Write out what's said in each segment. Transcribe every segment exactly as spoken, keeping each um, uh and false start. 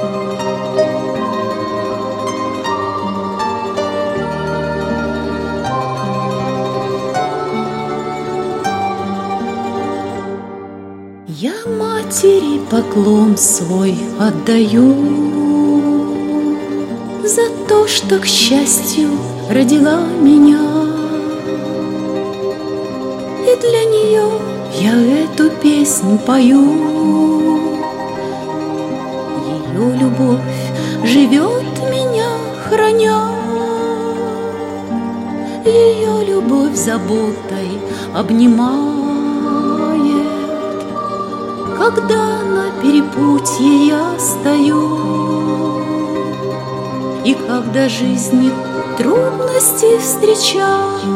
Я матери поклон свой отдаю за то, что, к счастью, родила меня. И для нее я эту песнь пою. Ее любовь живет меня, храня. Ее любовь заботой обнимает. Когда на перепутье я стою, и когда жизни трудности встречаю,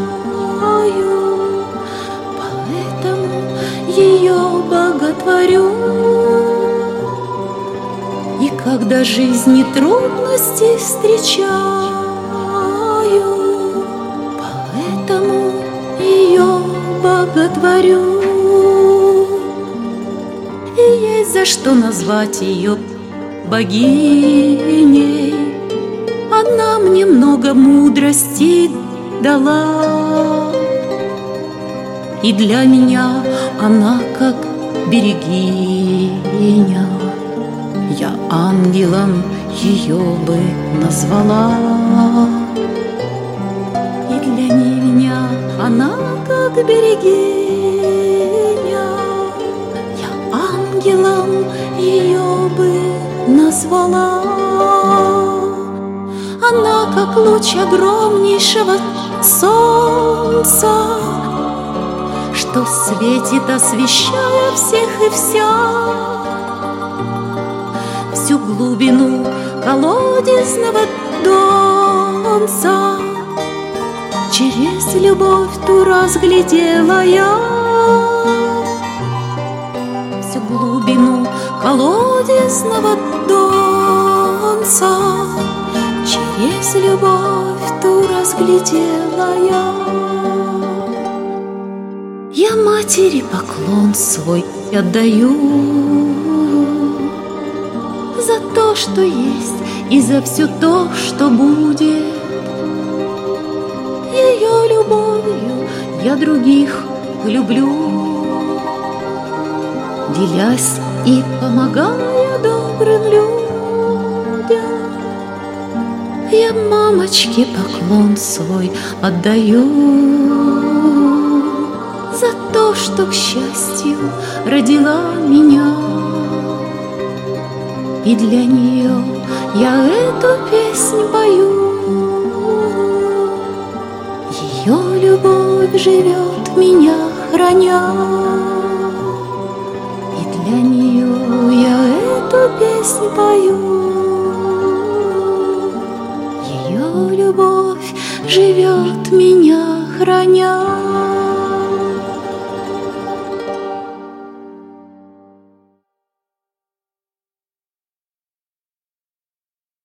поэтому ее боготворю. И когда жизни трудности встречаю, поэтому ее боготворю. И есть за что назвать ее богиней. Она мне много мудрости дала, и для меня она как берегиня. Я ангелом ее бы назвала, и для меня она как берегиня. Ангелом ее бы назвала. Она как луч огромнейшего солнца, что светит, освещая всех и вся. Всю глубину колодезного донца через любовь ту разглядела я. Всю глубину колодезного донца через любовь ту разглядела я. Я матери поклон свой отдаю за то, что есть, и за все то, что будет. Ее любовью я других люблю, делясь и помогая добрым людям. Я мамочке поклон свой отдаю за то, что, к счастью, родила меня. И для нее я эту песнь пою. Ее любовь живет меня, храня. Для нее я эту песнь пою. Ее любовь живет меня, храня.